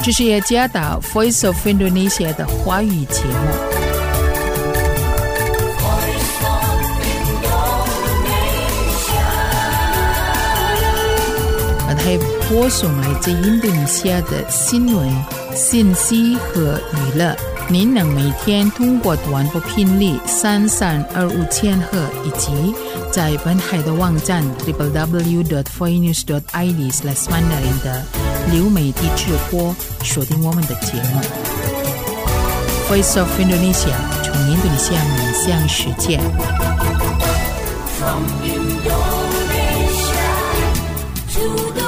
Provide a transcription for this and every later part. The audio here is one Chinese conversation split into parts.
这是耶加达 Voice of Indonesia 的华语节目。还播送来自印度尼西亚的新闻、信息和娱乐。您能每天通过短波频率3325千赫以及在本海的网站 www.voinews.id/mandarin 的流媒体直播锁定我们的节目。Voice of Indonesia 从印度尼西亚面向世界。From Indonesia to the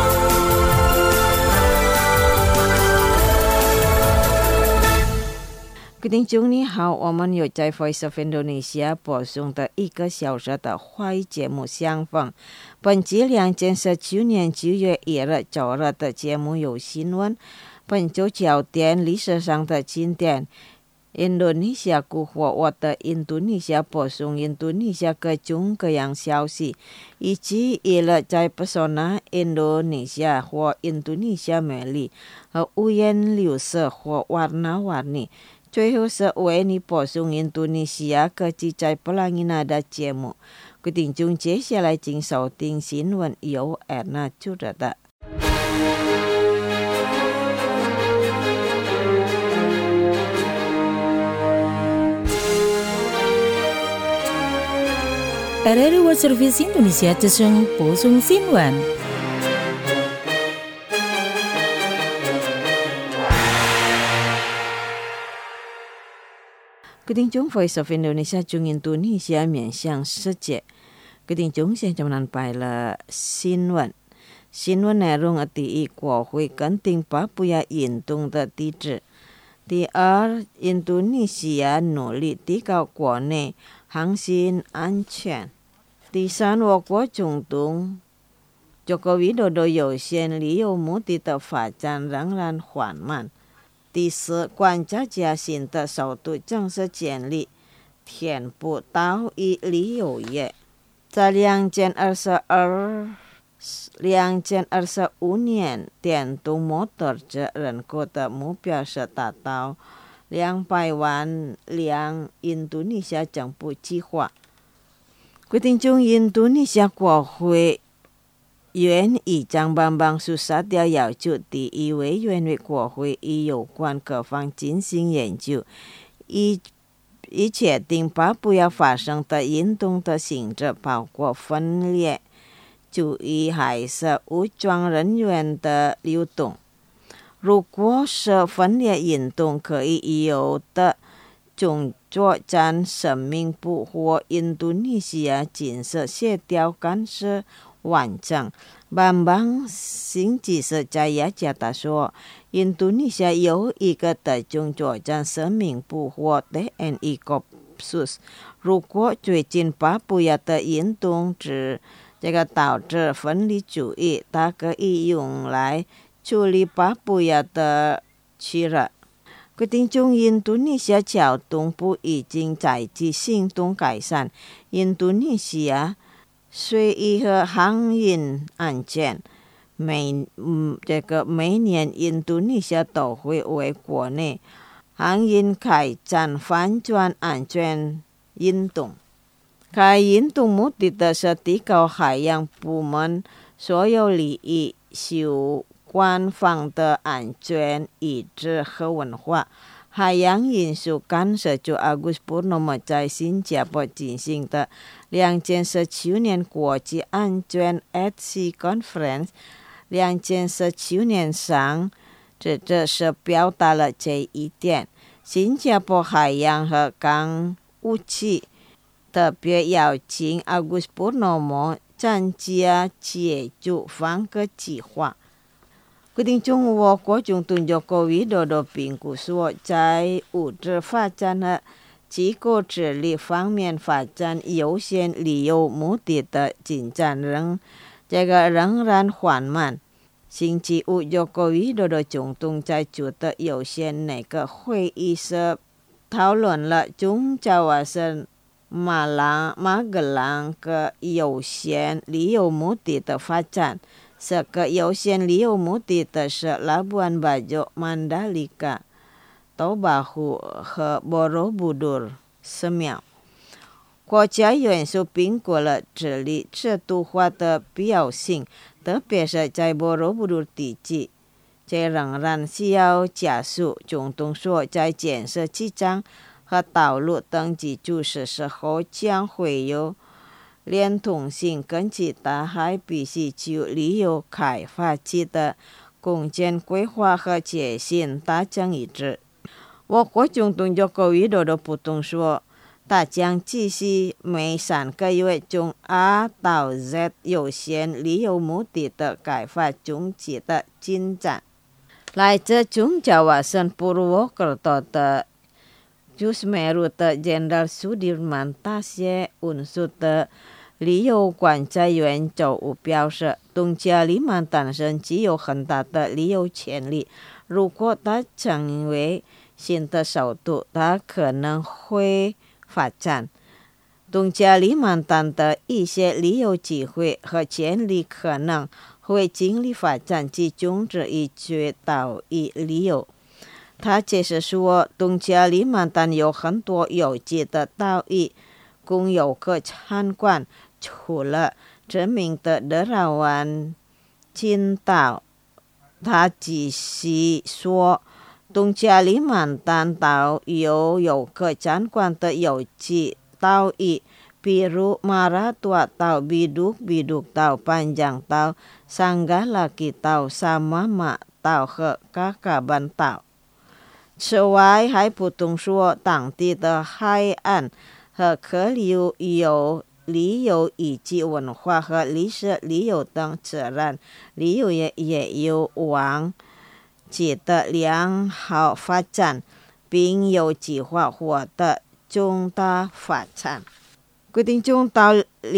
各位听众你好，我们有在 Voice of Indonesia 播送的1个小时的华语节目相逢。本集2019年9月1日周日的节目有新闻，本周焦点历史上的经典，Indonesia古活我的印度尼西亚播送印度尼西亚各种各样消息，以及1日在 Pesona Indonesia 或印度尼西亚美丽和五颜六色或warna-warni。最后是为你播送印度尼西亚科技在布朗伊纳的节目。各位听众，接下来请收听新闻，由Erna主持的。 RRI World Service Indonesia Jesung Posung Sinwan。 各位听众 Voice of Indonesia 从印度尼西亚面向世界。各位听众，现在们拜了新闻。新闻内容第一，国会肯定巴布亚运动的抵制。第二，印度尼西亚努力提高国内航行安全。第三，我国中东Joko Widodo 有限旅游目的的发展仍然缓慢。第四，观察家新的首都正式建立，填补岛屿旅游业。在2025年，电动摩托车人口的目标是达到200万辆。印度尼西亚政府计划。各位听众，印度尼西亚国会原议长Bambang Susatyo要求第一委员会国会与有关各方进行研究，以确定巴布亚发生的运动的性质，包括分裂主义还是武装人员的流动。如果是分裂运动，可以由的中作战声明部或印度尼西亚军事协调干涉完整。Bambang星期四在雅加达说，印度尼西亚有一个的中作战声明部或 TNI Kopsus。如果最近巴布亚的运动导致分离主义，它可以用来处理巴布亚的区域。各位听众，印度尼西亚交通部已经采取行动改善印度尼西亚水域和航运安全。每年印度尼西亚都会为国内航运开展反转安全运动。该运动目的的是提高海洋部门所有利益相关方的安全意识和文化。海洋运输干涉就Agus Purnomo在新加坡进行的2019年国际安全 at Sea Conference 2019年上，这是表达了这一点。新加坡海洋和港务局特别邀请Agus Purnomo参加协助方个计划。各位听众，我国总统Joko Widodo评估说，在物质发展和机构治理方面发展优先旅游目的的进展仍然缓慢。星期五Joko Widodo总统在主的有限内阁会议时讨论了中加瓦省马格朗个有限旅游目的的发展。 优先旅游目的的是Labuan Bajo, Mandalika, Tobahu 和 Borobudur 寺庙。国家元素评估了这里制度化的必要性，特别是在 Borobudur 地区，这仍然需要加速。总统说，在建设机场和道路等基础设施后，将会有连通性。根据大海必须就旅游开发区的空间规划和决心达成一致。我国总统Joko Widodo补充说，他将继续每3个月从 A 到 Z 优先旅游目的的开发中期的进展。来自中 Kawasan Purwokerto 的 Jusmeru 的 Jenderal Sudirman Tasye Unsur 的旅游管制员周五表示，东加里曼丹省具有很大的旅游潜力，如果它成为新的首都，它可能会发展。东加里曼丹的一些旅游机会和潜力可能会尽力发展，集中之于岛屿旅游。他解释说，东加里曼丹有很多有机的岛屿供游客参观，除了知名的德拉湾群岛。他继续说，东加里曼丹岛有游客参观的有机岛屿，比如马拉多岛、Biduk 岛、班江岛、Sanggalaki岛、萨妈妈岛和嘎嘎班岛。此外，还补充说，当地的海岸和河流有旅游以及文化和历史旅游等自然旅游业也有望取得良好发展，并有计划获得重大发展。规定中到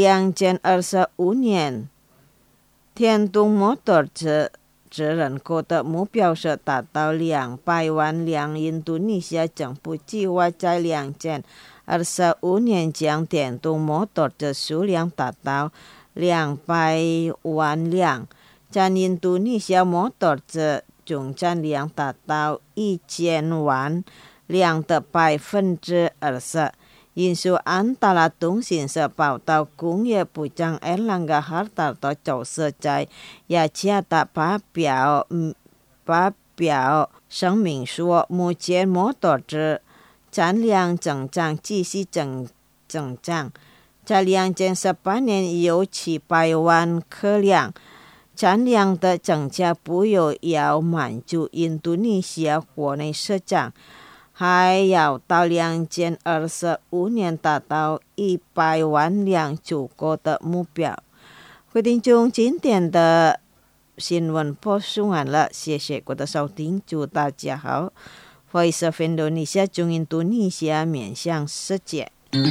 2025年，电动摩托车人口的目标是达到200万辆。印度尼西亚政府计划在2025年将电动摩托车数量达到200万辆，占印度尼西亚摩托车总产量达到1000万辆的20%。印度安达拉通讯社报道，工业部长 Erlangga Hartarto 就是在雅加达发表声明说，目前摩托车产量增长继续增长，在2018年有700万客辆，产量的增加不有要满足印度尼西亚国内市场，还要到2025年达到100万辆足够的目标。规定中今天的新闻播送完了，谢谢各位的收听，祝大家好。Voice of Indonesia 中印度尼西亚面向世界。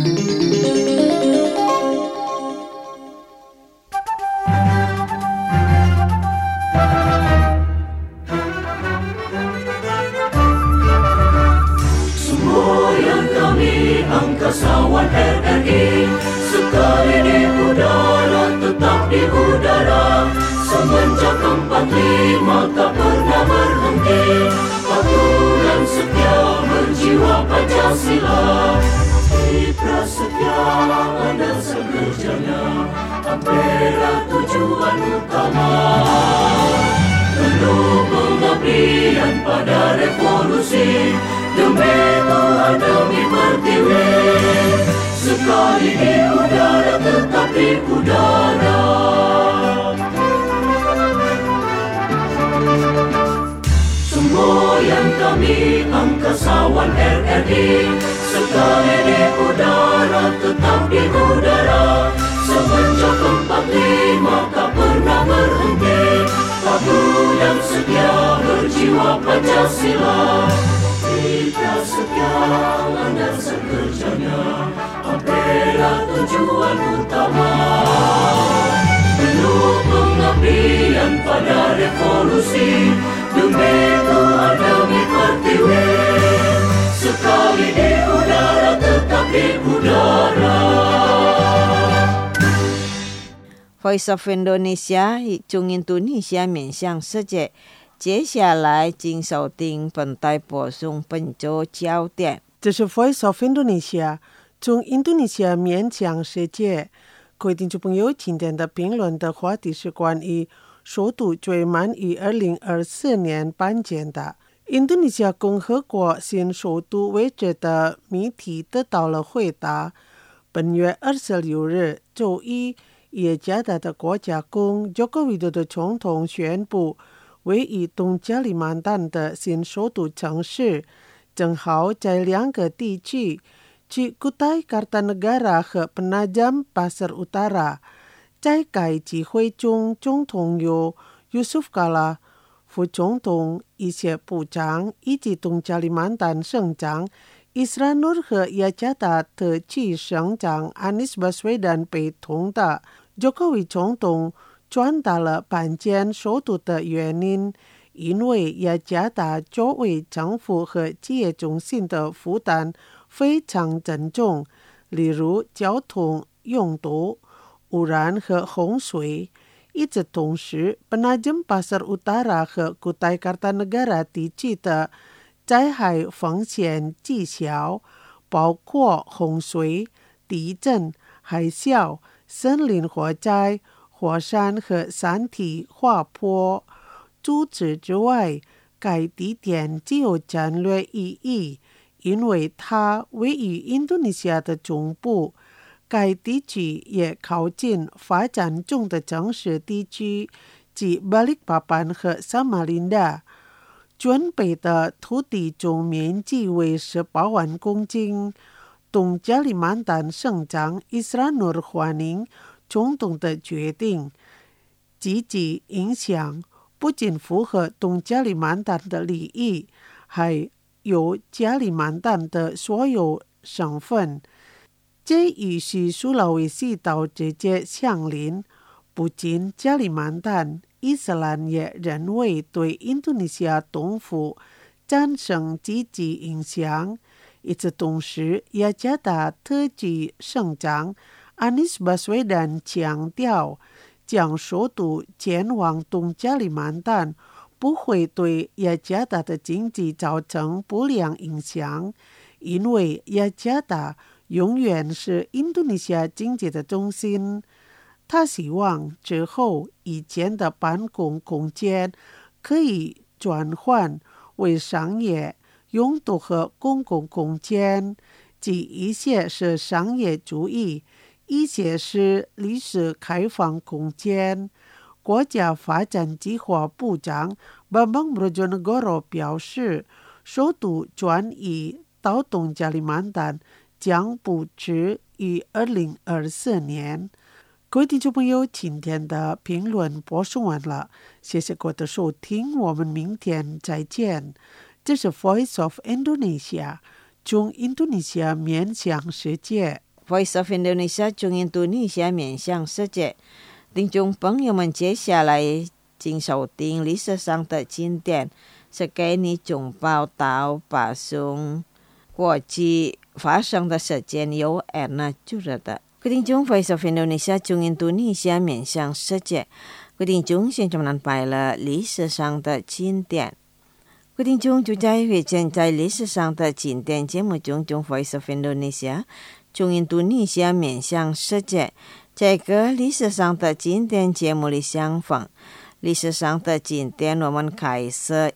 Angkasawan RRI sekali di udara, tetap di udara. Semenjak 45 tak pernah berhenti, patuh dan setia berjiwa Pancasila. Di prasetya ada sekerjanya, Ampera tujuan utama. Penuh pengabdian pada revolusi, demi Tuhan demi pertiwi. Sekali di udara, tetap di udara. Semboyan kami angkasawan RRI, sekali di udara, tetap di udara. Semenjak 45 tak pernah berhenti, patuh dan setia berjiwa Pancasila. Kita setia dan sekerjanya, Ampera tujuan utama. Penuh pengabdian pada revolusi, demi Tuhan demi pertiwi. Sekali di udara, tetap di udara. Voice of Indonesia 中印度尼西亚面向世界，接下来请收听本台播送本周焦点。 这是 Voice of Indonesia 中印度尼西亚面向世界。各位听众朋友，今天的评论的话题是关于首都最慢于2024年颁奖的。印度尼西亚共和国新首都位置的谜题得到了回答。本月26日周一，雅加达的国家公Joko Widodo总统宣布，位于东加里曼丹的新首都城市，正好在两个地区，即Kutai Kartanegara 和 Penajam Pasir Utara。在该集会中，总统有 Yusuf Kala、副总统、一些部长以及东加里曼丹省长Isra Nur 和雅加达特区省长 Anies Baswedan 陪同的。Jokowi 总统传达了颁奖首都的原因，因为雅加达作为政府和企业中心的负担非常沉重，例如交通拥堵、污染和洪水。与此同时， Penajam Pasir Utara 和 Kutai Kartanegara 地区的灾害风险极小，包括洪水、地震、海啸、森林火灾、火山和山体滑坡。除此之外，该地点具有战略意义，因为它位于印度尼西亚的中部。该地区也靠近发展中的城市地区，即Balikpapan和Samarinda。准备的土地总面积为18万公顷。东加里曼丹省长Isra Nur欢迎总统的决定，积极影响不仅符合东加里曼丹的利益，还有加里曼丹的所有省份。这与苏拉威西岛直接相邻。不仅加里曼丹，伊斯兰也认为对印度尼西亚东部产生积极影响。与此同时，雅加达特区省长 Anies Baswedan 强调，将首都前往东加里曼丹不会对雅加达的经济造成不良影响，因为雅加达永远是印度尼西亚经济的中心。他希望之后以前的办公空间可以转换为商业用途和公共空间，即一些是商业主义，一些是历史开放空间。国家发展计划部长 Bambang Brojonegoro 表示，首都转移到东加里曼丹将不迟于2024年。各位听众朋友，今天的评论播送完了，谢谢各位的收听，我们明天再见。这是 Voice of Indonesia 中印度尼西亚面向世界。 Voice of Indonesia 中印度尼西亚面向世界。听众朋友们，接下来请收听历史上的经典，是给你总报道把送国际发生的事件由 Erna 主持的。各位听众 Voice of Indonesia 中印度尼西亚面向世界。各位听众，现在安排了历史上的经典。各位听众，就在会见在历史上的经典节目中， Voice of Indonesia 中印度尼西亚面向世界。这个历史上的经典节目里相逢，历史上的经典我们开始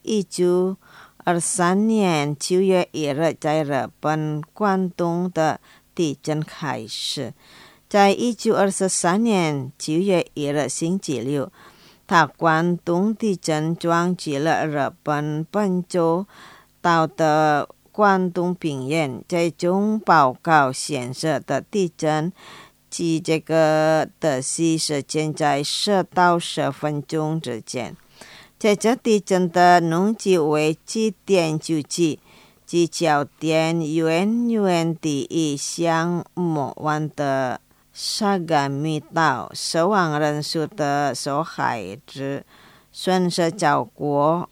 1923年9月1日在日本关东的地震开始。在1923年9月1日星期六，它关东地震撞击了日本本州岛的关东平原。这种报告显示的地震及这个的时间在10到10分钟之间。在这地震的能级为7.9级，及焦点远远低于相模湾的沙嘎米岛，死亡人数的受害者损失超过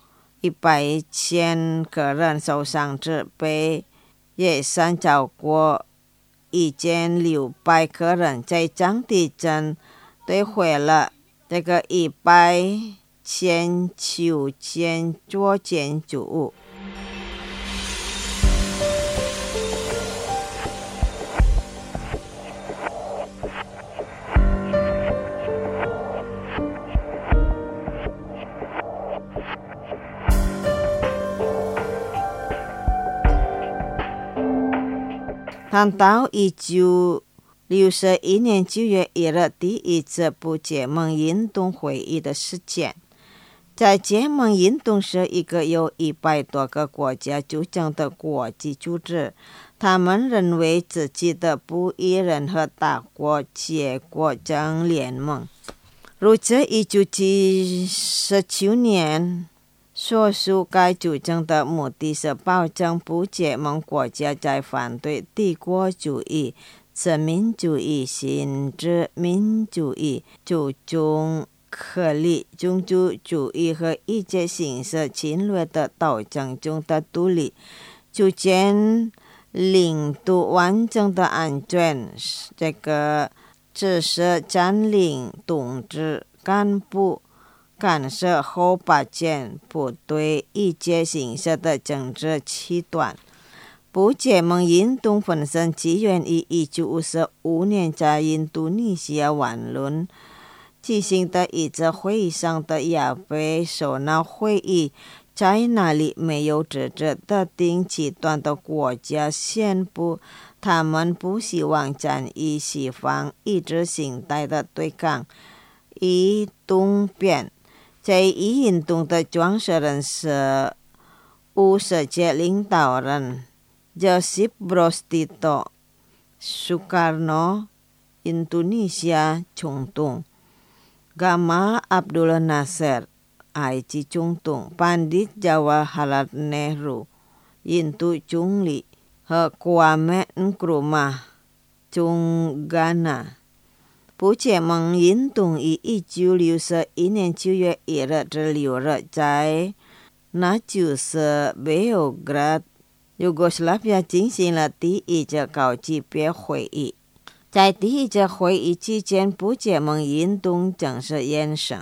100,000个人，受伤者被也算超过1600个人。这场地震摧毁了这个100千9件作建筑物。谈到1961年9月1日第一次不结盟运动会议的事件，在结盟运动是一个由100多个国家组成的国际组织，他们认为自己的不与任何大国结国将联盟。如此1979年所属该组织的目的是保证不结盟国家在反对帝国主义、殖民主义、新殖民主义、种族隔离、种族主义和一切形式侵略的斗争中的独立，逐渐领导完整的安全。这个只是占领统治干部干涉后发展部队一切形式的政治极端。不结盟运动本身起源于1955年在印度尼西亚湾轮举行的一次会议上的亚非首脑会议，在那里没有自治特定极端的国家宣布他们不希望参与西方意识形态的对抗与动变。这一运动的创始人是世界领导人 Josip Broz Tito Sukarno、 印度尼西亚总统 Gamal Abdul Nasser、 埃及总统 Pandit Jawaharlal Nehru、 印度总理和 Kwame Nkrumah 总Ghana。不结盟运动于1961年9月1日至6日在那就是贝尔格拉尤哥斯拉比亚进行了第一次高级别会议。在第一次会议期间，不结盟运动正式衍生。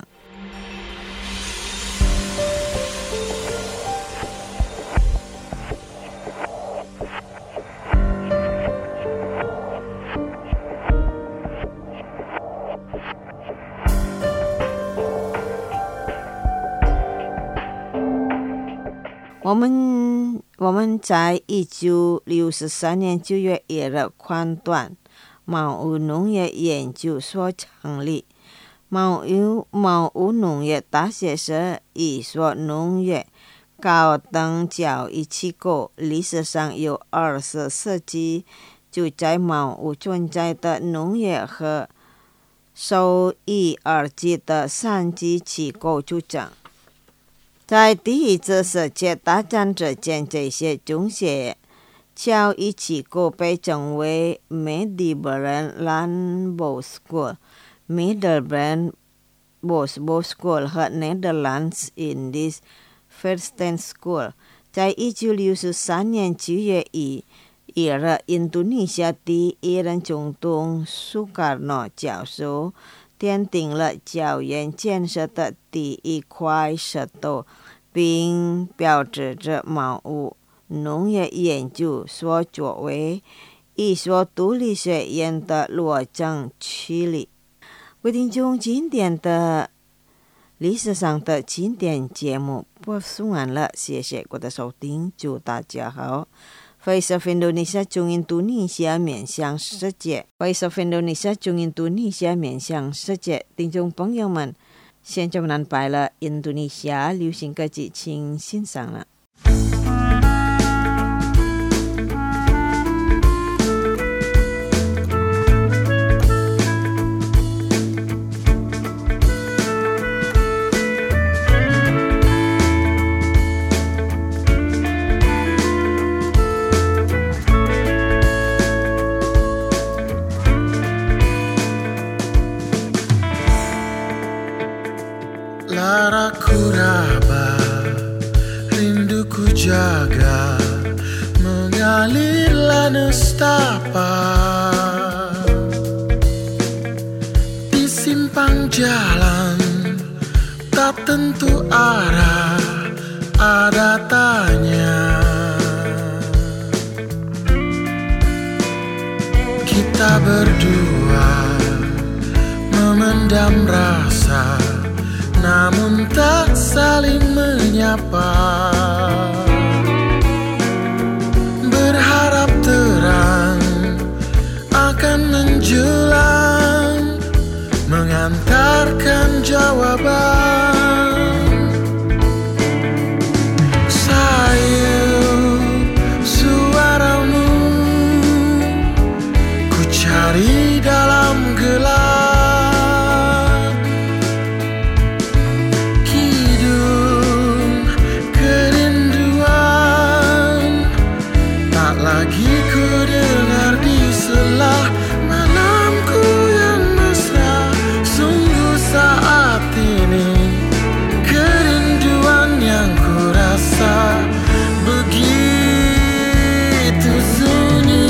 我们在1963年9月1日判断毛乌农业研究所成立。毛乌农业大学是一所农业高等教育机构，历史上有20世纪就在毛乌存在的农业和受益而起的三级机构组成。在第一次世界大战之前，这些中学教育机构被称为 Mediterranean Land Boys School、Mediterranean Boys School 和 Netherlands Indies First School。 在1963年9月1日，印度尼西亚第一任总统苏卡诺教授奠定了教园建设的第一块石头，并标志着毛乌农业研究所作为一所独立学院的落成区里。各位听众，今天的历史上的经典节目播送完了，谢谢各位的收听，祝大家好。Voice of Indonesia 中印度尼西亚面向世界 Voice of Indonesia 中印度尼西亚面向世界，听众朋友们，现在我们安排了印度尼西亚流行歌曲，请欣赏了。 Laraku raba, rinduku jaga, mengalirlah nestapa, disimpan berjalan, tak tentu arah, ada tanya. Kita berdua memendam rasa, namun tak saling menyapa. Berharap terang akan menjulang, mengantarkan jawaban. Sayu suaramu ku cari dalam gelap, kidung kerinduan tak lagi ku dengar di selah malamku yang mesra. Sungguh saat ini kerinduan yang ku rasa begitu sunyi.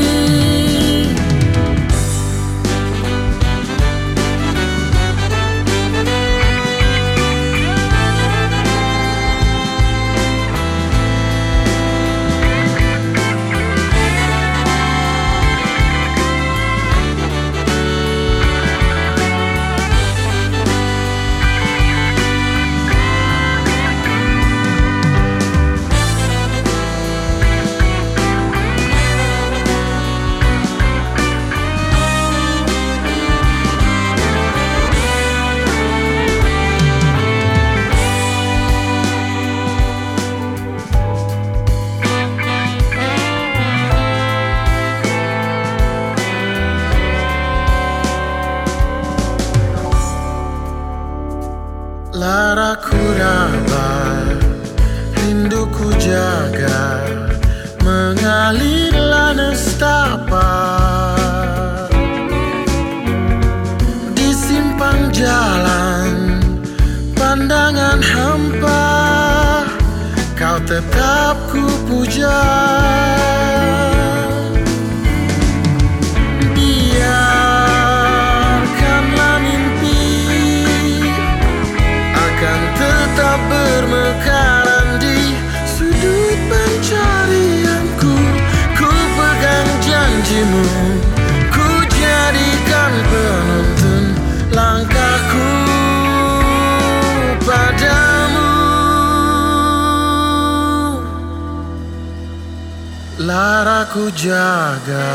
Laraku rabah, rinduku jaga, mengalirlah nestapa. Di simpang jalan, pandangan hampa, kau tetap ku puja. Biarkanlah mimpi akan tetap bermekaran di sudut pencarianku. Ku pegang janjimu, ku jadikan penuntun langkahku padamu. Laraku jaga.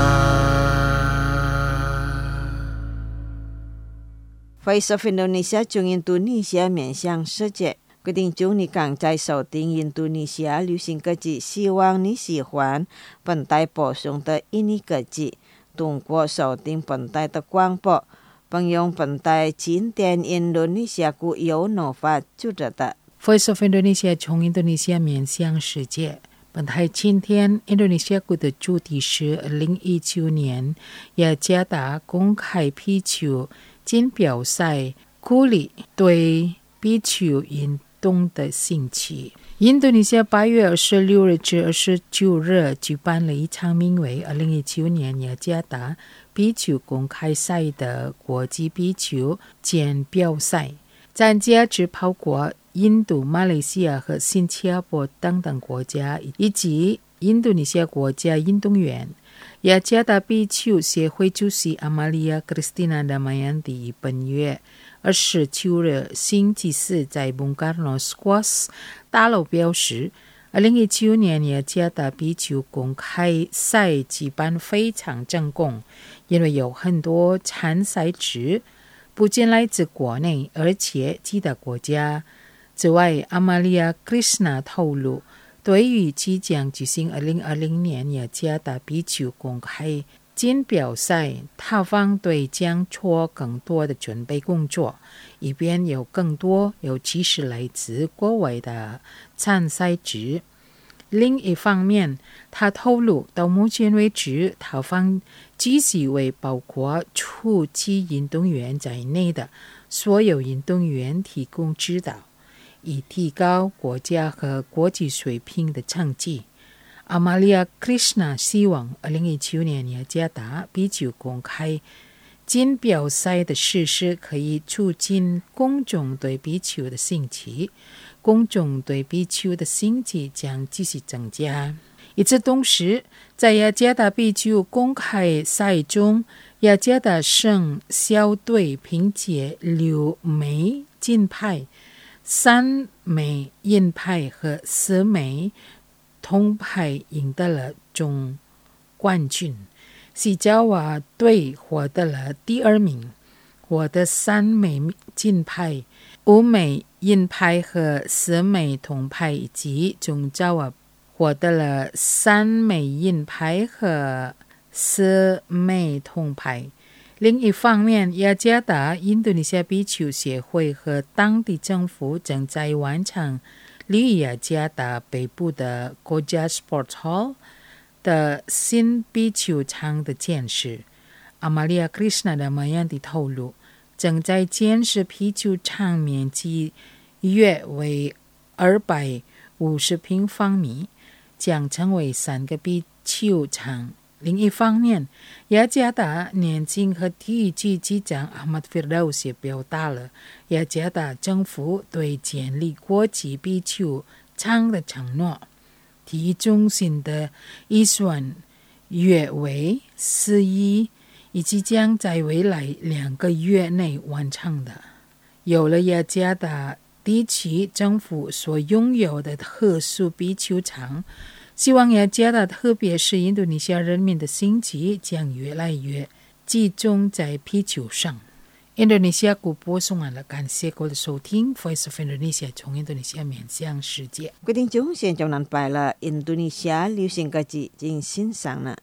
Voice of Indonesia 从印度尼西亚面向世界。规定中你刚在收听印度尼西亚流行歌曲，希望你喜欢本台播送的印尼歌曲。通过收听本台的广播，并用本台经典印度尼西亚固有文化组织的 Voice of Indonesia 从印度尼西亚面向世界。本台今天印度尼西亚国的主题是2019年雅加达公开啤酒金标赛，鼓励对啤酒运动的兴趣。印度尼西亚8月26日至29日举办了一场名为2019年雅加达啤酒公开赛的国际啤酒锦标赛，参加只包括印度、马来西亚和新加坡等等国家，以及印度尼西亚国家运动员。雅加达啤酒协会主席阿玛利亚·克里斯蒂娜·达马yan蒂本月29日星期四在 Bung Karno Squash 大楼表示，2019年雅加达啤酒公开赛举办非常成功，因为有很多参赛者不仅来自国内，而且其他国家。此外，阿玛利亚·克里斯娜透露，对于即将举行2020年雅加达啤酒公开锦标赛，他方队将做更多的准备工作，以便有更多尤其是来自国外的参赛者。另一方面，他透露，到目前为止，他方继续为包括初级运动员在内的所有运动员提供指导，以提高国家和国际水平的成绩。阿玛利亚·克里斯娜希望2019年雅加达啤酒公开金表赛的事实可以促进公众对比丘的兴趣，公众对比丘的兴趣将继续增加。与此同时，在雅加达比丘公开赛中，雅加达省小队凭借6枚金牌、3枚银牌和4枚铜牌赢得了总冠军。西爪哇队获得了第2名，获得3枚金牌、5枚银牌和4枚铜牌，以及中爪哇获得了3枚银牌和4枚铜牌。另一方面，雅加达印度尼西亚比丘协会和当地政府正在完成离雅加达北部的国家 Sports Hall 的新比丘场的建设。阿玛利亚·克里斯纳的玛雅蒂透露，正在建设比丘场面积约为250平方米，将成为3个比丘场。另一方面，雅加达年轻和体育局局长阿马德·菲尔道斯也表达了雅加达政府对建立国际比丘场的承诺。体育中心的预算约为4亿，以及将在未来2个月内完成的。有了雅加达地区政府所拥有的特殊比丘场，希望雅加达特别是印度尼西亚人民的兴趣将越来越集中在比丘上。印度尼西亚广播送完了，感谢各位的收听 Voice of Indonesia 从印度尼西亚面向世界。 各位聽眾，現在能拜了印度尼西亞流行歌曲進欣賞了。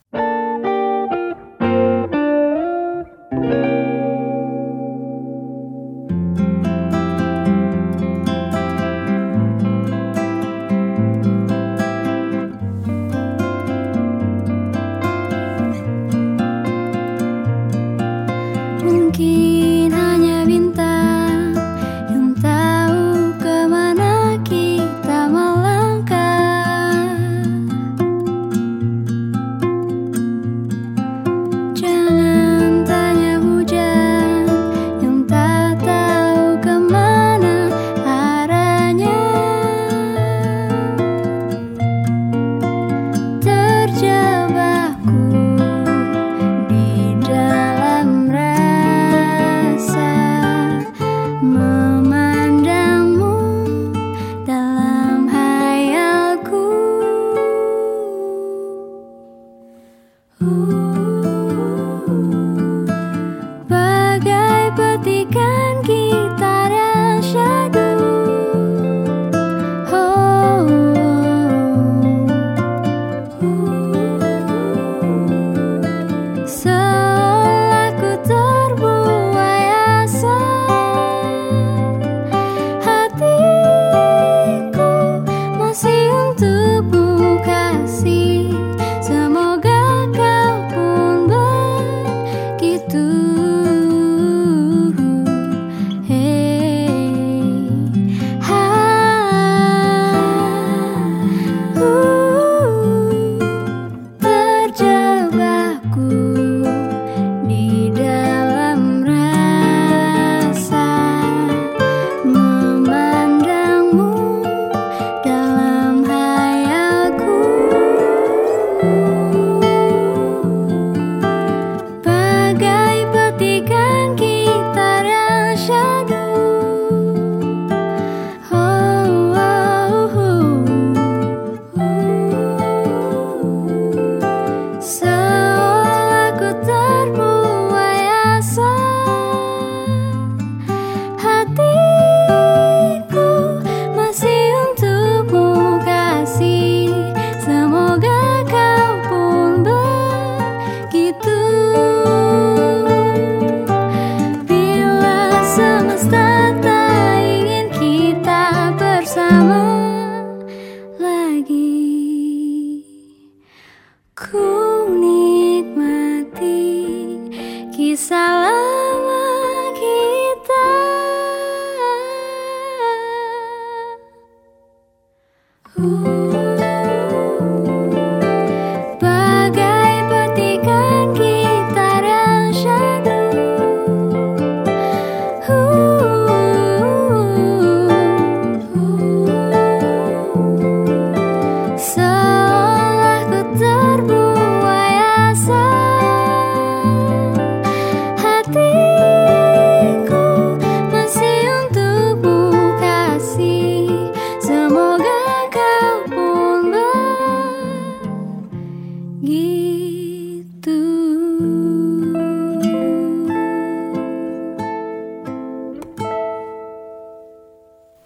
Bagai petikan gitar yang syahdu.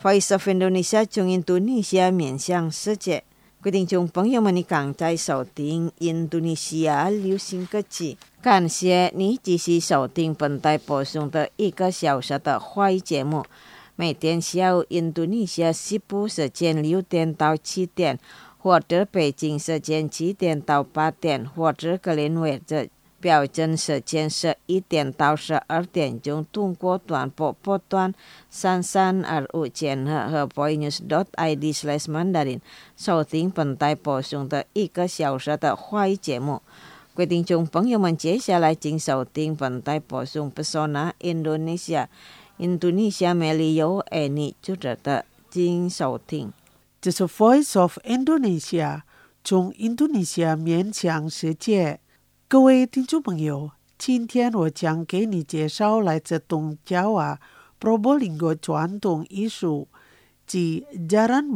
Voice of Indonesia 从印度尼西亚面向世界。各位听众朋友们，你刚在收听印度尼西亚流行歌曲，感谢你继续收听本台播送的1个小时的华语节目。每天下午印度尼西亚西部时间6点到7点，或者北京时间7点到8点，或者格林威治标准时间11点到12点钟，通过短波波段3325千赫和 boynews.id/mandarin 收听本台播送的1个小时的华语节目。各位听众朋友们，接下来请收听本台播送 Pesona Indonesia 印度尼西亚美丽有爱你主持的，请收听。 这是 Voice of Indonesia 从印度尼西亚面向世界。各位听众朋友，今天我将给你介绍来自东爪哇 Probolinggo 传统艺术及 Jaran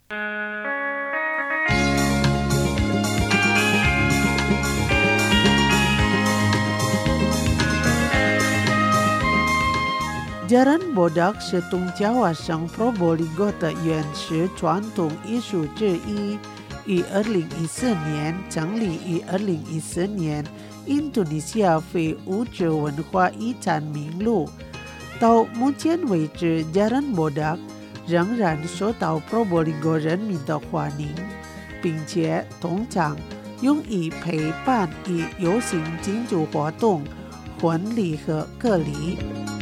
Bodak。Jaran Bodak 是东爪哇省 Probolinggo 的原始传统艺术之一。于2014年成立，于2014年印度尼西亚非物质文化遗产名录。到目前为止 Jaran Bodak 仍然受到 Probolinggo 人民的欢迎，并且通常用于陪伴与游行庆祝活动、婚礼和歌礼。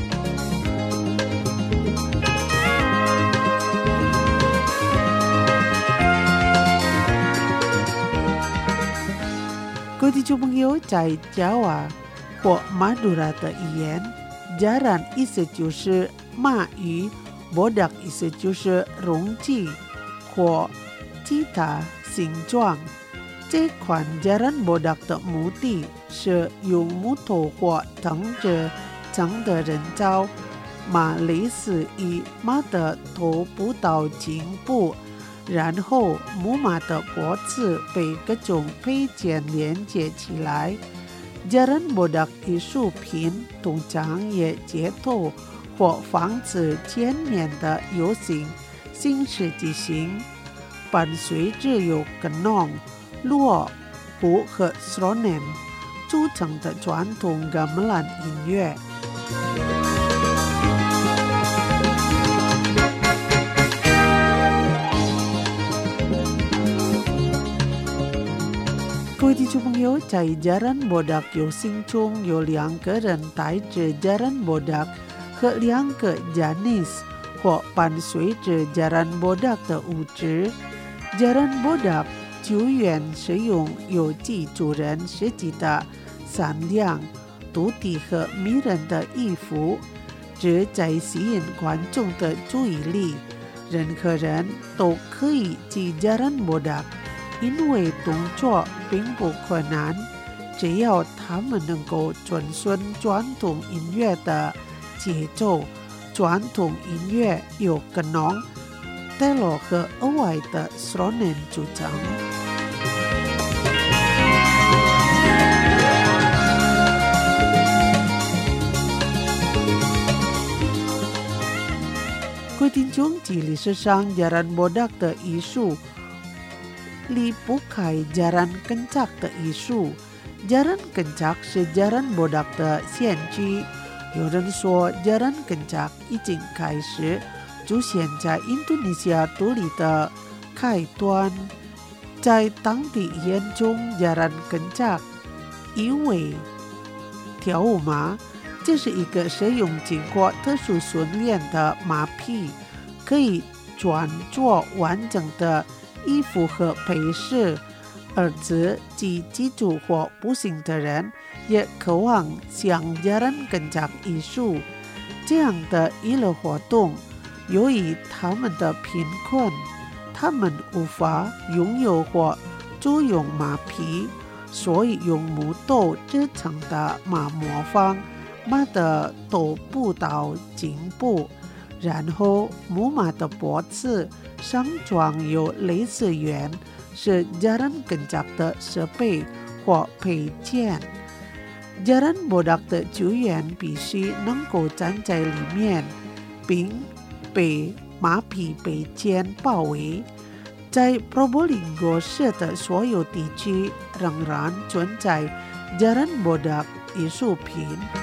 各位听众朋友，在爪哇或马杜拉的语言 ，Jaran 意思就是马语 ，Bodak 意思就是容器或吉他形状。这款 Jaran Bodak 的目的是用木头或藤子整的人造马类似于马的头部到颈部。然后母马的脖子被各种配件连接起来。Jaran Bodak 艺术品通常也街头或房子前面的游行形式进行，伴随着由Kenong、锣鼓和 Sronen 组成的传统gamelan音乐。各位听众朋友，在 Jaran Bodak 游行中有2个人带着 Jaran Bodak 和2个 Janis 或伴随着 Jaran Bodak 的物质。Jaran Bodak 救援使用有记主人设计的善良、独特和迷人的衣服，这在吸引观众的注意力。任何人都可以骑 Jaran Bodak。因为动作并不困难，只要他们能够遵循传统音乐的节奏。传统音乐由Kenong、Telo 和额外的 Sronen 组成。各位听众，在历史上 Jaran Bodak 的艺术离不开 Jaran Kencak 的艺术。Jaran Kencak 是 Jaran Bodak 的先驱。有人说 Jaran Kencak 已经开始出现在印度尼西亚独立的开端。在当地眼中 Jaran Kencak 意为跳舞马，这是一个使用经过特殊训练的马匹，可以穿着完整的衣服和配饰，儿子及基督或不幸的人也渴望像 Jaran Kencak 艺术这样的娱乐活动。由于他们的贫困，他们无法拥有或租用马匹，所以用木头制成的马模仿马的头部到颈部，然后母马的脖子上装有类似圆，是 Jaran Kencak 的设备或配件。Jaran Bodak 的救援必须能够站在里面，并被马匹被箭包围。在 Probolinggo 市的所有地区仍然存在 Jaran Bodak 艺术品。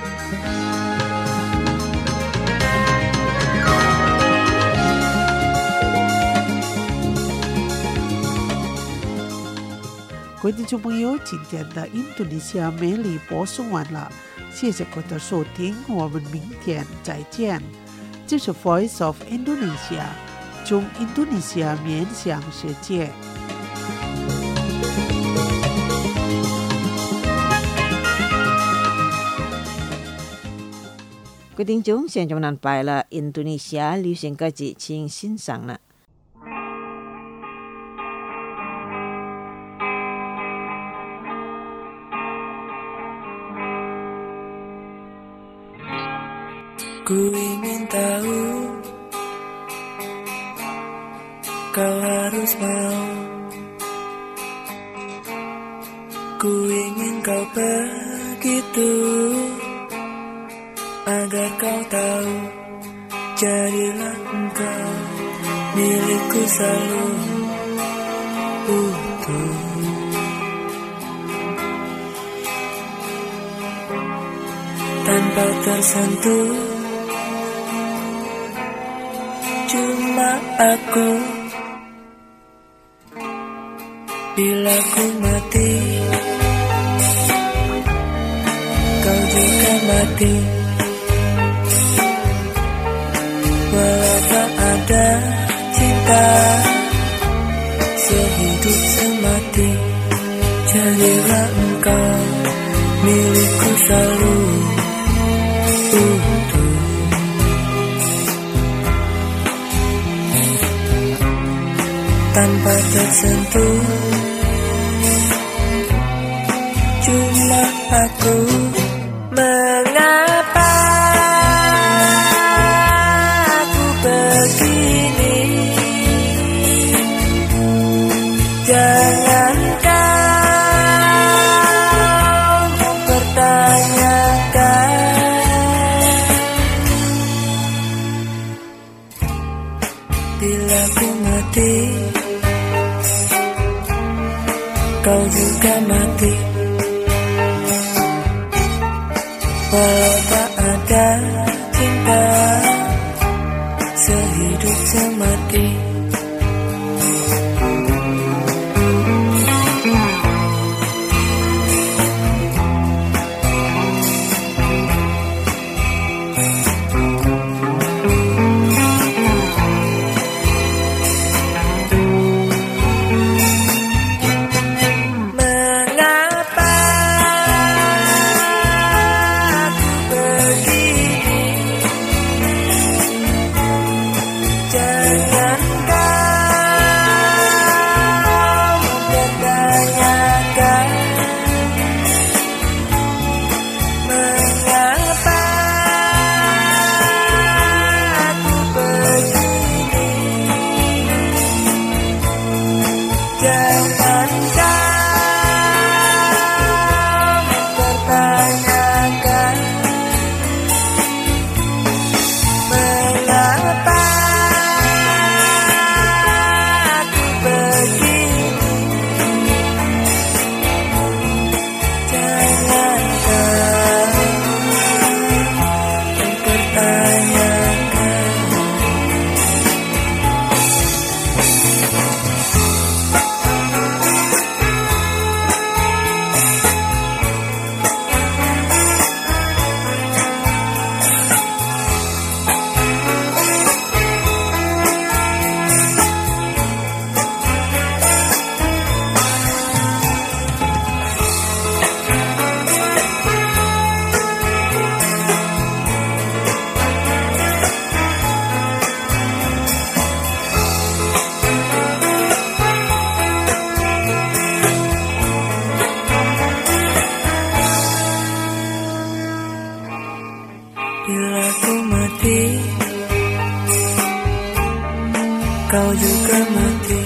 各位听众朋友，今天的印度尼西亚美丽播送完了，谢谢各位的收听，我们明天再见。这是 Voice of Indonesia， 从印度尼西亚面向世界。 各位听众，现在我们拜了印度尼西亚流行歌曲，请欣赏了。 Ku ingin tahu, kau harus mau. Ku ingin kau begitu, agar kau tahu, jadilah engkau milikku selalu utuh. Tanpa tersentuh, cuma aku. Bila ku mati, kau juga mati. Walau tak ada cinta, sehidup semati, jadilah engkau milikku selalu utuh. Tanpa tersentuh, cuma aku. Mengapa aku begini? Jangan kau mempertanyakan. Bila ku mati, kau juga mati. Walau tak ada cinta, sehidup semati. Bila ku mati, kau juga mati.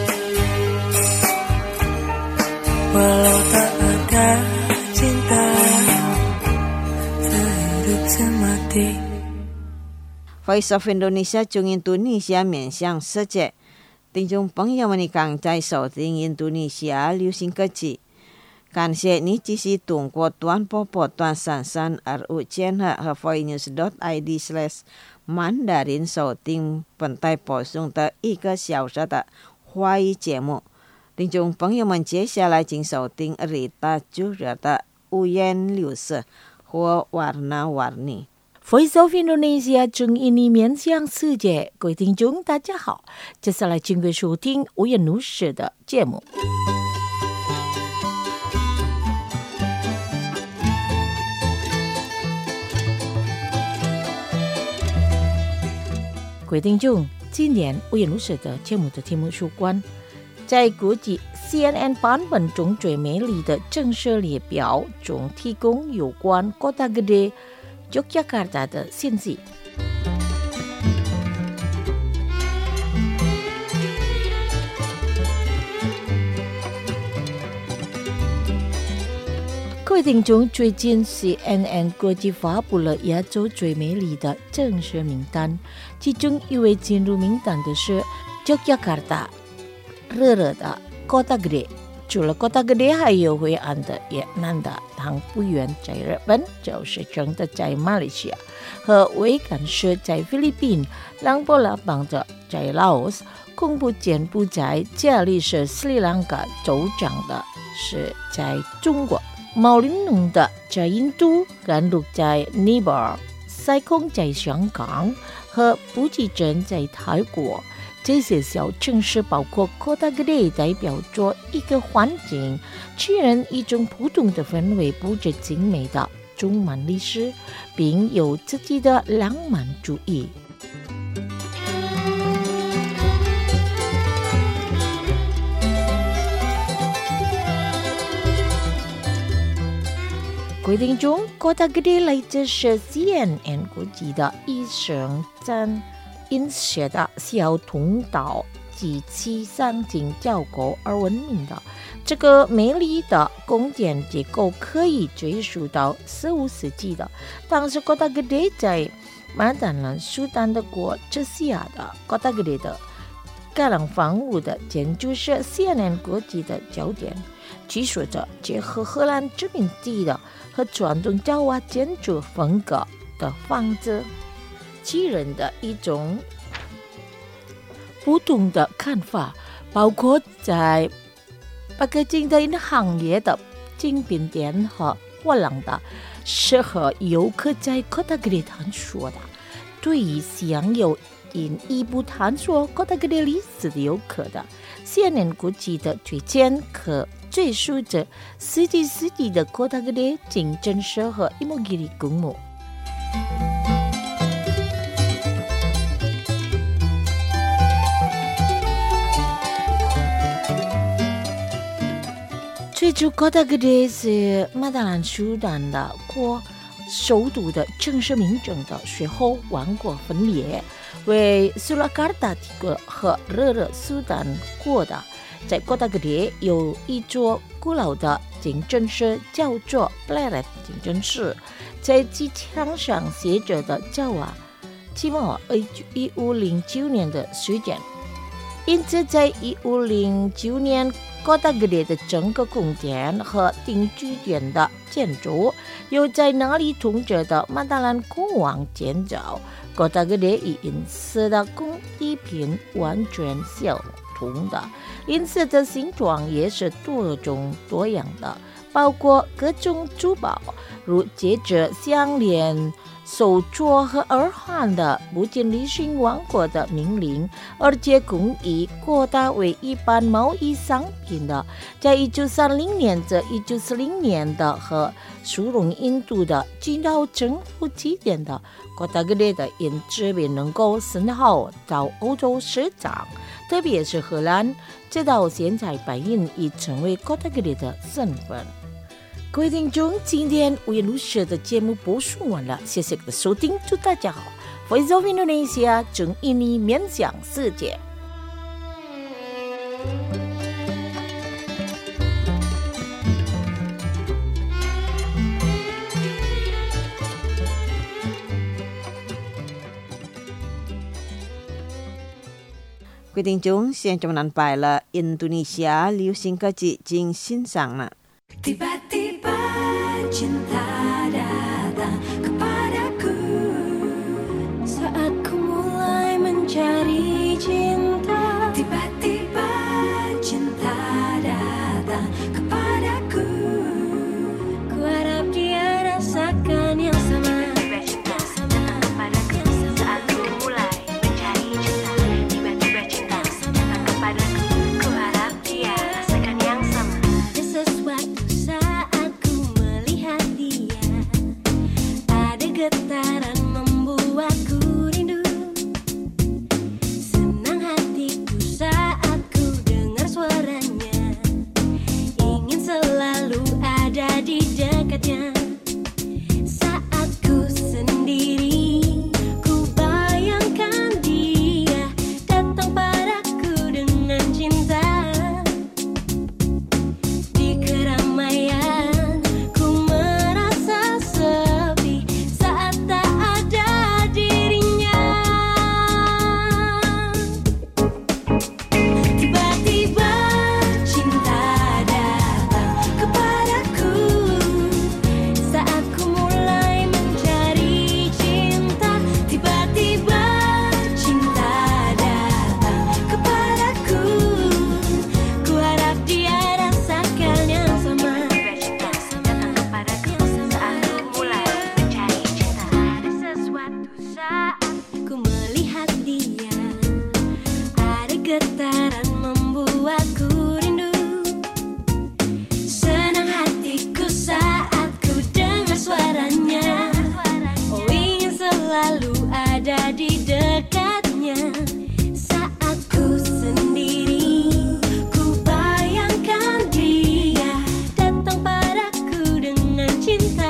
Walau tak ada cinta, sehidup semati. Voice of Indonesia 中印度尼西亚面向世界，听众朋友们，你刚在收听印度尼西亚流行歌曲。感谢你继续通过短波波段33 RU 千赫和 voinews.id/mandarin 收听本台播送的1个小时的华语节目。听众朋友们，接下来请收听 Rita Jura 的五颜六色或 warna-warni。 Voice of Indonesia 中印尼面向世界，各位听众大家好，接下来请各位收听五颜六色的节目。各位听众，今年五颜六色的节目的题目是关在国际 CNN 版本中最美丽的正式列表中提供有关 Kota Gede Yogyakarta 的信息。各位听众，最近 CNN 国际发布了亚洲最美丽的正式名单，其中一位进入名单的是 Yogyakarta 热热的 Kota Gede。除了 Kota Gede 还有惠安的越南的唐不远在日本，九石城的在马来西亚，和维港市在菲律宾，兰波拉邦的在老挝，恐怖柬埔寨，加利是斯里兰卡，州长的是在中国，毛林农的在印度，甘露在尼泊尔，塞空在香港，和布吉镇在泰国。这些小城市包括 Kota Gede 代表着一个环境，给人一种不同的氛围，布置精美的充满历史，并有自己的浪漫主义。各位听众， Kota Gede 来自是 CNN 国际的医生站因写的小通道及其上景较高而闻名的。这个美丽的宫殿结构可以追溯到15世纪的。当时 Kota Gede 在马达兰苏丹的国之下的 Kota Gede 的高廊房屋的建筑是 CNN 国际的焦点，据说着结合荷兰殖民地的和传统爪哇建筑风格的房子，给人的一种不同的看法，包括在巴克金的行业的精品店和画廊的，适合游客在 Kota Gede 探索的。对于想有进一步探索 Kota Gede 历史的游客的， CNN 国际的推荐可追溯着17世纪的 Kota Gede 清真寺和Imogiri公墓。最初 Kota Gede 是马达兰苏丹的国首都的正式名称的随后王国分裂为苏拉卡达帝国和热热苏丹国的。在 Kota Gede 有一座古老的清真寺叫做 Pleret 清真寺，在其墙上写着的叫啊期末1509年的时间。因此在1509年 Kota Gede 的整个宫殿和定居点的建筑由在那里统治的马达兰国王建造。 Kota Gede 与银色的工艺品完全相同的，银色的形状也是多种多样的，包括各种珠宝，如戒指、项链、手镯和耳环的，不仅履行王国的命令，而且工艺扩大为一般贸易商品的。在1930年至1940年的和输入印度的经到政府起点的 Kota Gede 的银制品能够深好到欧洲市场，特别是荷兰，直到现在白银已成为 Kota Gede 的身份。各位听众，今天五颜六色的节目播送完了，谢谢各位收听，祝大家好。Voice of Indonesia 中印尼面向世界。 各位听众，现在我们安排了印度尼西亚流行歌曲，请欣赏了。 Tiba-tiba cinta datang kepadaku Saat ku mulai mencari cinta, Tiba-tiba cinta datang kepadaku ku harap dia rasakan yang sama. Getaran membuatku rindu, senang hatiku saat ku dengar suaranya, ingin selalu ada di dekatnya. Saat ku sendiri, ku bayangkan dia datang padaku dengan cinta. Di keramaian ku merasa sepi saat tak ada dirinya. Tiba-tiba cinta datang kepadaku saat ku mulai mencari cinta. Tiba-tiba cinta datang kepadaku, ku harap dia rasakan yang sama. Ku melihat dia, ada getaran membuatku rindu, senang hatiku saat ku dengar suaranya, oh ingin selalu ada di dekatnya. Saat ku sendiri, ku bayangkan dia datang padaku dengan cinta.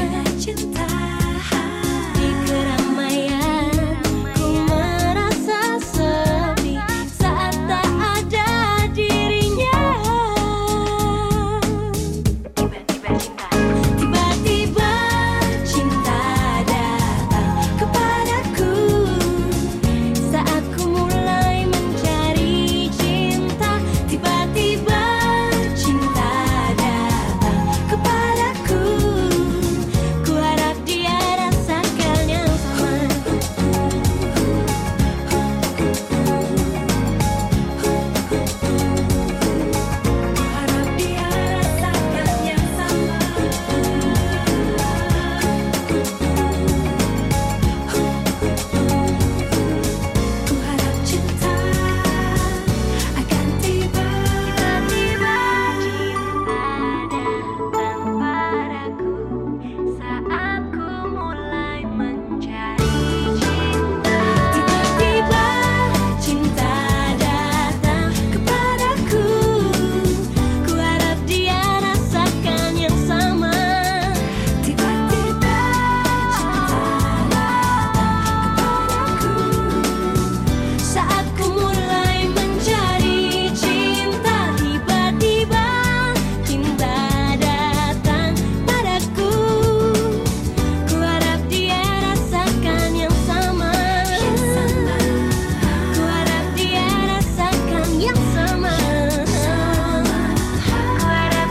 Di keramaian ku merasa sepi saat tak ada dirinya. Tiba-tiba cinta datang kepadaku saat ku mulai mencari cinta. Tiba-tiba cinta datang kepadaku, ku harap dia rasakan yang sama. Ku harap dia rasakan yang sama. Ku harap cinta akan tiba. Tiba-tiba cinta datang padaku saat ku mulai mencari cinta. Tiba-tiba cinta datang kepadaku, ku harap dia rasakan yang sama. Tiba-tiba cinta datang kepadaku saat ku mulai mencari cinta. Tiba-tiba cinta datang padaku, ku harap dia rasakan yang sama. Ku harap dia rasakan yang sama. Ku harap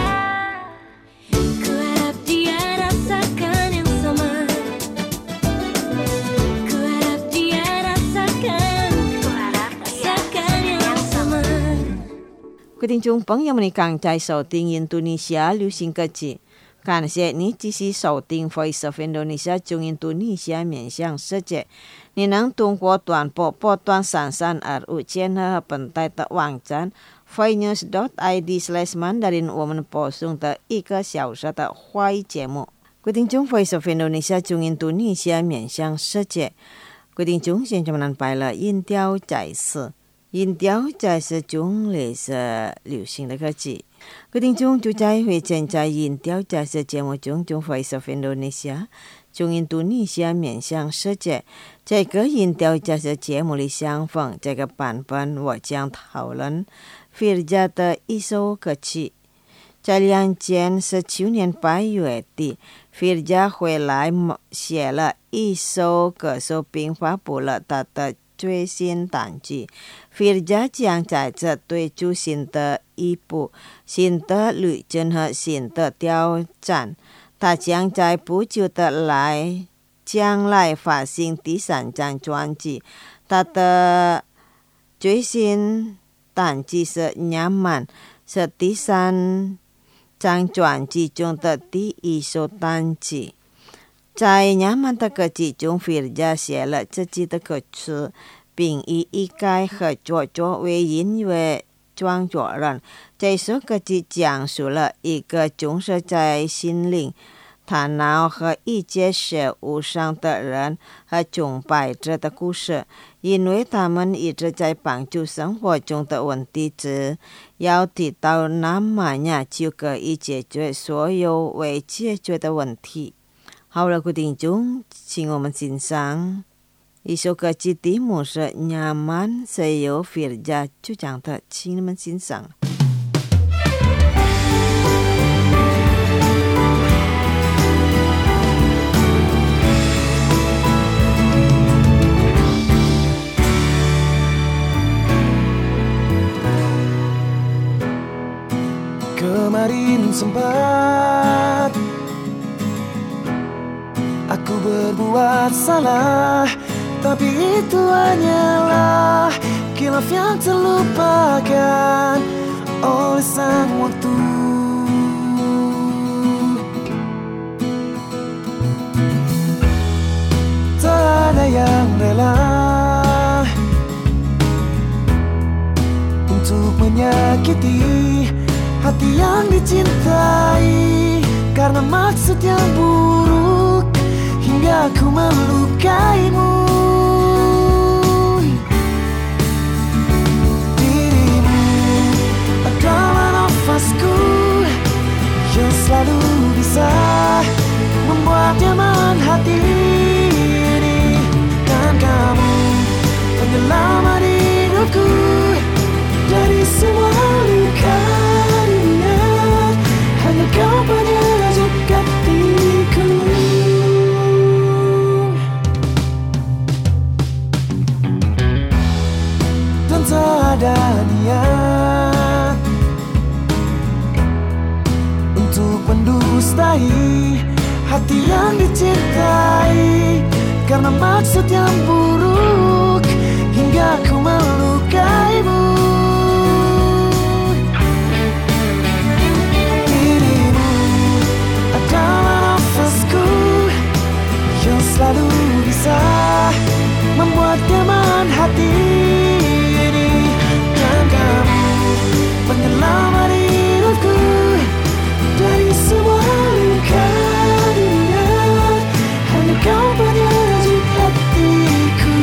dia rasakan yang sama. Ku harap dia rasakan yang sama. 各位听众朋友们，你刚才收听印度尼西亚流行歌曲，感谢你继续收听 Voice of Indonesia 中印度尼西亚面向世界。你能通过短波波段3325千赫本台的网站 voinews.id/Mandarin 我们播送的1个小时的华语节目。各位听众 Voice of Indonesia 中印度尼西亚面向世界。各位听众，现在我们安排了音调在此。音调在是中类是流行的歌曲。各位听众，就在会见在音调在是节目中Voice of Indonesia 中印度尼西亚面向世界。这个音调在是节目里相逢，这个版本我将讨论 Firja 的一首歌曲。在2019年8月底 Firja 回来写了一首歌手并发布了他的最新单句。Firja 将在这对主新的一步、新的旅程和新的挑战。他将在不久的将来发行第3张专辑。他的最新单曲是Nyaman，是第3张专辑中的第1首单曲。在Nyaman的歌曲中 ，Firja 写了自己的歌词，并以一概合作为音乐创作人。这首歌曲讲述了一个重视在心灵、大脑和一切事物上的人和崇拜者的故事，因为他们一直在帮助生活中的问题，只要提到namanya就可以解决所有未解决的问题。好了，各位听众，请我们欣赏一首歌曲，题目是Nyaman，是由 Firja 主唱的，请你们欣赏。 Kemarin sempat aku berbuat salah, tapi itu hanyalah khilaf yang terlupakan oleh sang waktu. Tak ada yang rela untuk menyakiti hati yang dicintai, karena maksud yang buruk hingga ku melukaimu. Dirimu adalah nafasku yang selalu bisa membuat nyaman hati ini, dan kamu penyelamat hidupku dari semua luka. Hanya kau penyejuk hatiku. Dan tak ada niat untuk mendustai hati yang dicintai, karena maksud yang buruk hingga ku melukaimu. Yang selalu bisa membuat nyaman hati ini, dan kamu penyelamat hidupku dari semua luka dunia. Hanya kau penyejuk hatiku.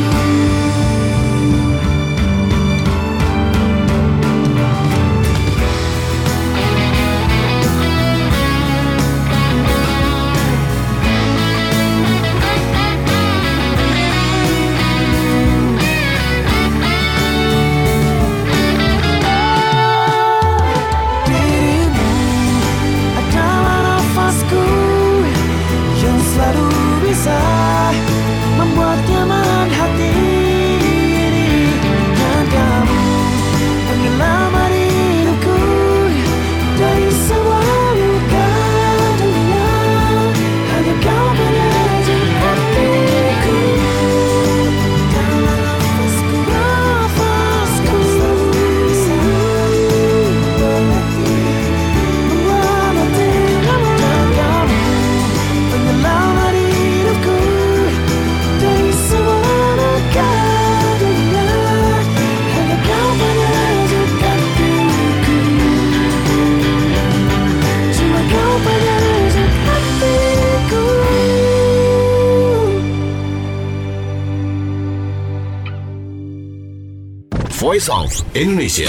Membuat nyaman hati ini, dan kamu penyelamat hidupku dari semua luka dunia. Hanya kau penyejuk hatiku. Dalam nafasku selalu bisa berhati, membuat hati, dan kamu penyelamat dari semua luka dunia. Hanya kau penyejuk hatiku. Cuma kau penyejuk hatiku. Voice of Indonesia.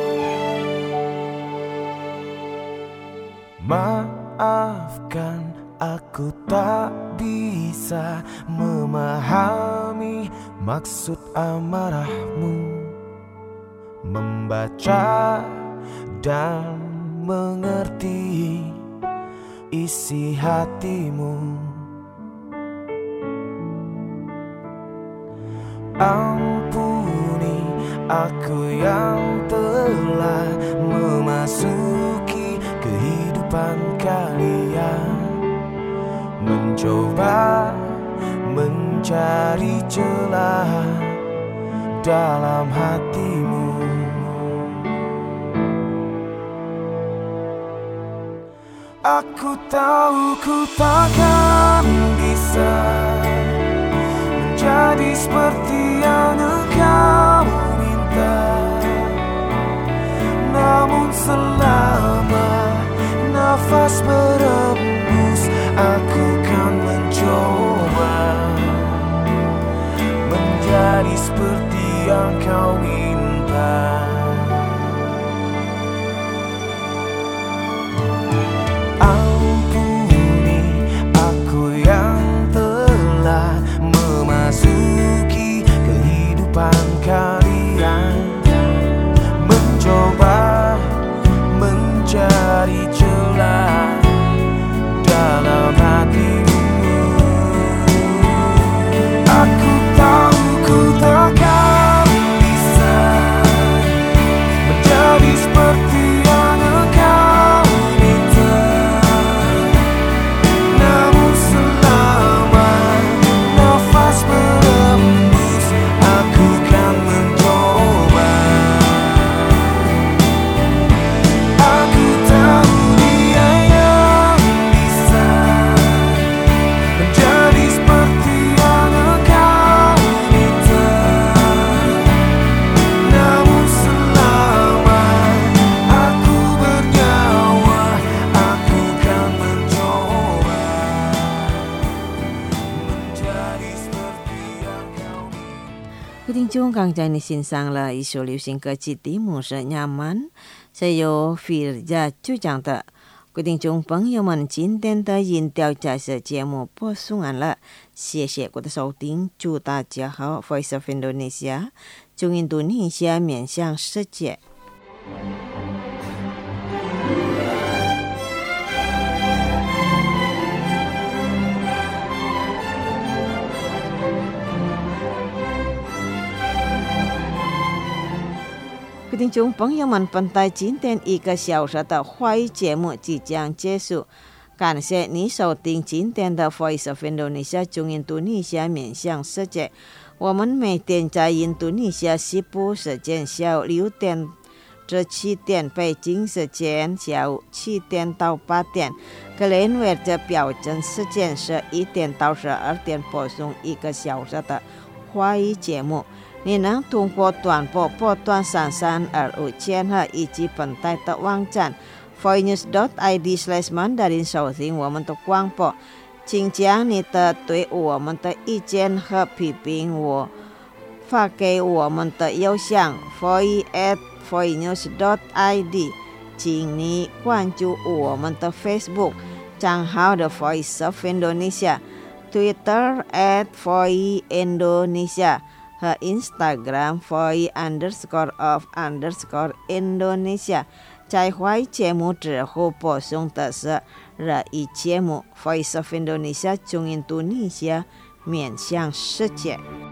Maafkan Aku tak bisa memahami maksud amarahmu, membaca dan mengerti isi hatimu. Ampuni aku yang telah memasuki kehidupan kalian, mencoba mencari celah dalam hatimu. Aku tahu ku takkan bisa menjadi seperti yang engkau minta, namun selama nafas berembus, aku kan mencoba menjadi seperti yang kau minta. Ampuni aku yang telah memasuki kehidupan kalian, mencoba mencari celah dalam hatimu. Aku tahu ku takkan bisa menjadi seperti yang engkau minta, namun selama nafas berembus, aku kan mencoba. Aku tahu dia yang bisa menjadi seperti yang engkau minta, namun selama aku bernyawa, aku kan mencoba menjadi seperti yang kau minta. 各位听众刚才你欣赏了一首流行歌曲《蒂姆是nyaman》，是由菲尔加主讲的。各位听众朋友们，今天的音调假设节目播送完了，谢谢各位的收听，祝大家好 ，Voice of Indonesia， 从印度尼西亚面向世界。各位听众朋友们，本台今天1个小时的华语节目即将结束，感谢你收听今天的 Voice of Indonesia 从印度尼西亚面向世界。我们每天在印度尼西亚西部时间下午6点至7点，北京时间下午7点到8点，格林威治标准时间11点到12点播送1个小时的华语节目。你能通过短波波段3325千赫以及本台的网站 voinews.id/mandarin 收听我们的广播，请将你的对我们的意见和批评发给我们的邮箱 voice@voinews.id， 请你关注我们的 Facebook 账号的 Voice of Indonesia， Twitter @voice_indonesia 和 Instagram voice_of_Indonesia。 在华语节目之后播送的是日语节目 Voice of Indonesia 从印度尼西亚面向世界。